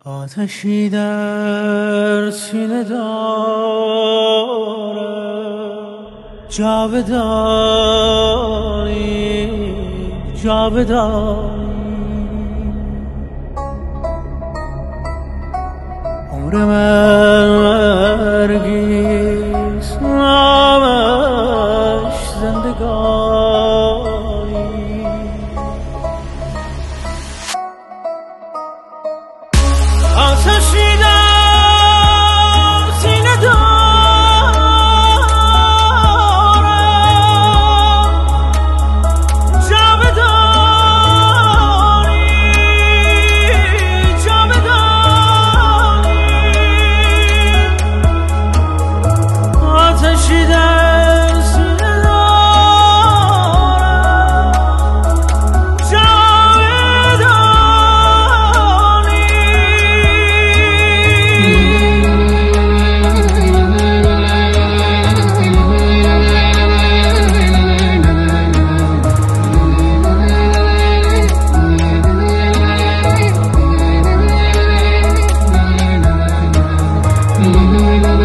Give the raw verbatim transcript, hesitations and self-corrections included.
آتشی در سینه دارم، جاودانی جاودانی. عمر مرگیست، نامش زندگانی. آتشی در سینه دارم، جاودانی جاودانی. آتشی در سینه دارم، جاودانی. Mm-hmm.